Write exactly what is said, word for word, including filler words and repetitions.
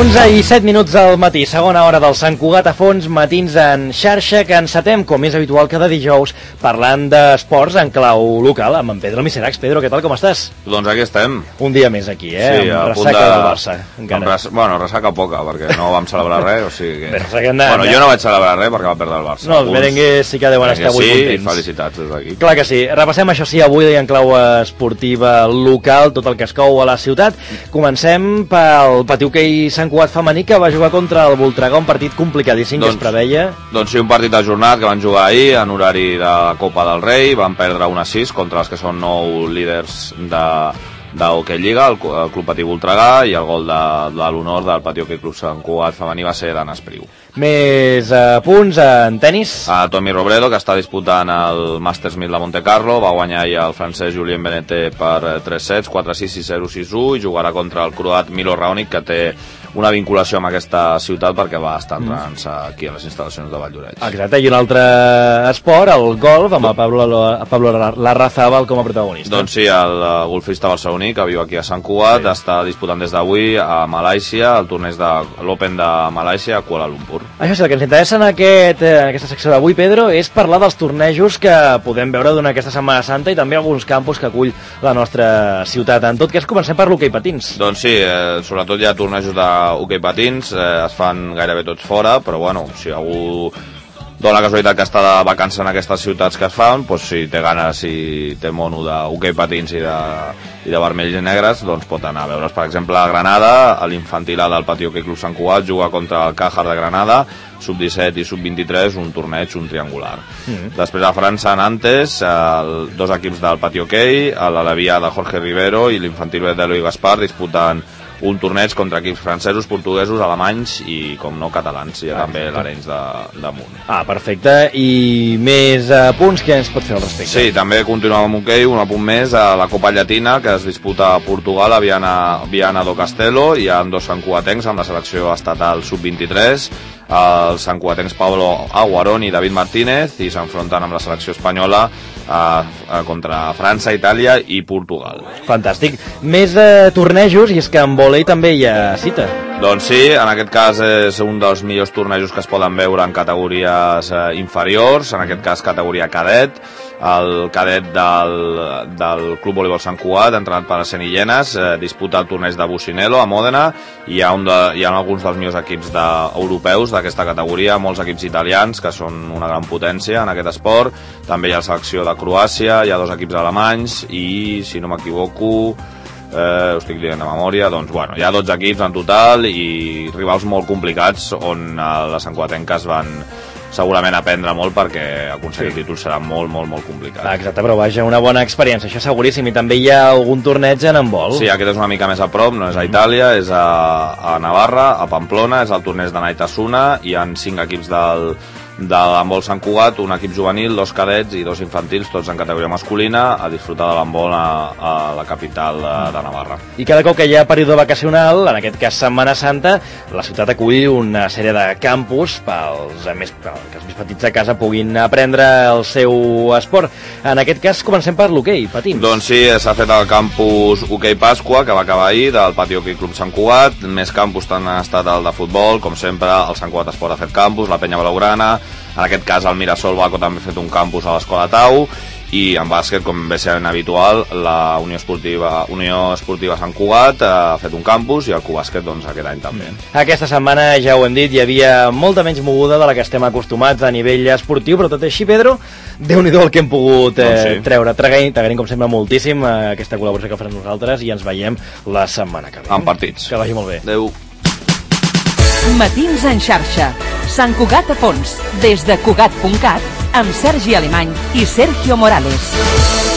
onze i set minuts del matí, segona hora del Sant Cugat a Fons, matins en xarxa, que encetem, com és habitual cada dijous, parlant d'esports en clau local, amb en Pedro Miseracs. Pedro, què tal, com estàs? Doncs aquí estem. Un dia més aquí, eh? Sí, amb a punt ressaca de... del Barça. Amb res... Bueno, ressaca poca, perquè no vam celebrar res, o sigui que... Bé, ressaca de... Bueno, jo no vaig celebrar res perquè va perdre el Barça. No, els merengues sí que deuen estar avui sí, contents. Sí, felicitats des d'aquí. Clar que sí. Repassem això sí, avui en clau esportiva local, tot el que es cou a la ciutat. Comencem pel Pati Hoquei Sant Cugat femení, que va jugar contra el Voltregà, un partit complicadíssim, doncs, que es preveia. Doncs sí, un partit ajornat que van jugar ahir en horari de Copa del Rei, van perdre un a sis contra els que són nou líders de, de Hoquei Lliga, el, el Club Patí Voltregà, i el gol de, de l'honor del Pati Hoquei Club Sant Cugat femení va ser d'Anna Espriu. Més uh, punts en tennis. A Tommy Robredo, que està disputant el Masters mil de Monte Carlo, va guanyar ahir el francès Julien Benete per tres sets, quatre sis, sis zero, sis u, i jugarà contra el croat Milo Raonic, que té una vinculació amb aquesta ciutat perquè va estar entrenant-se aquí a les instal·lacions de Valldoreix. Exacte, i un altre esport, el golf, amb el Pablo, el Pablo Larrazábal com a protagonista. Doncs sí, el golfista barceloní, que viu aquí a Sant Cugat, sí, està disputant des d'avui a Malàisia, el torneig de l'Open de Malàisia a Kuala Lumpur. Això sí, el que ens interessa en, aquest, en aquesta secció d'avui, Pedro, és parlar dels tornejos que podem veure durant aquesta Setmana Santa i també alguns campus que acull la nostra ciutat. En tot cas, comencem per l'hoquei patins. Doncs sí, eh, sobretot hi ha tornejos d'hoquei patins, eh, es fan gairebé tots fora, però bueno, si algú dona la casualitat que està de vacances en aquestes ciutats que es fan, doncs si té ganes i té mono d'hoquei patins i de, i de vermells i negres, doncs pot anar a veure's. Per exemple, a Granada, a l'infantil A del Pati Hoquei Club Sant Cugat juga contra el Càjar de Granada, sub disset i sub vint-i-tres, un torneig, un triangular. Mm-hmm. Després a França, a Nantes, el, dos equips del Pati Hoquei, l'Alevia de Jorge Rivero i l'infantil B d'Eloi Gaspar disputen un torneig contra equips francesos, portuguesos, alemanys i, com no, catalans. Hi ha ah, també l'Arenys de, damunt. Ah, perfecte. I més uh, punts, què ens pot fer al respecte? Sí, també continuem amb hoquei, un apunt més a la Copa Llatina, que es disputa a Portugal, a Viana, Viana do Castelo. Hi ha dos santcugatencs amb la selecció estatal sub vint-i-tres, els santcugatencs Pablo Aguarón i David Martínez, i s'enfronten amb la selecció espanyola eh, eh, contra França, Itàlia i Portugal. Fantàstic. Més eh, tornejos, i és que en vòlei també hi ha cita. Doncs sí, en aquest cas és un dels millors tornejos que es poden veure en categories eh, inferiors, en aquest cas categoria cadet. El cadet del, del Club Voleibol Sant Cugat, entrenat per Arseni Llenas, eh, disputa el torneig de Bucinelo a Mòdena, i hi ha, un de, hi ha alguns dels millors equips de, europeus d'aquesta categoria, molts equips italians que són una gran potència en aquest esport, també hi ha la selecció de Croàcia, hi ha dos equips alemanys i, si no m'equivoco, eh, ho estic dient de memòria, doncs bueno, hi ha dotze equips en total i rivals molt complicats on eh, les santcugatenques van segurament aprendre molt, perquè aconseguir sí. títols serà molt, molt, molt complicat. Ah, exacte, però vaja, una bona experiència, això seguríssim. I també hi ha algun torneig en handbol. Sí, aquest és una mica més a prop, no és a Itàlia, és a, a Navarra, a Pamplona, és el torneig de Naitasuna, hi ha cinc equips del de l'handbol Sant Cugat, un equip juvenil, dos cadets i dos infantils, tots en categoria masculina, a disfrutar de l'handbol a, a la capital de, de Navarra. I cada cop que hi ha període vacacional, en aquest cas Setmana Santa, la ciutat acull una sèrie de campus pels més, que els més petits a casa puguin aprendre el seu esport. En aquest cas comencem per l'hoquei patins. Doncs sí, s'ha fet el campus Hoquei Pasqua, que va acabar ahir, del Pati Hoquei Club Sant Cugat. Més campus han estat el de futbol, com sempre, el Sant Cugat Esport ha fet campus, la Penya Blaugrana. En aquest cas el Mirasol Baco també ha fet un campus a l'Escola Tau, i en bàsquet, com ve sent habitual, la Unió Esportiva, Unió Esportiva Sant Cugat ha fet un campus, i el Cubàsquet doncs aquest any també. Aquesta setmana, ja ho hem dit, hi havia molta menys moguda de la que estem acostumats a nivell esportiu, però tot així, Pedro, Déu-n'hi-do el que hem pogut eh, doncs sí. treure. T'agraïm, com sempre, moltíssim eh, aquesta col·laboració que farem nosaltres, i ens veiem la setmana que ve. En partits. Que vagi molt bé. Adéu. Matins en xarxa. Sant Cugat a Fons, des de Cugat punt cat, amb Sergi Alemany i Sergio Morales.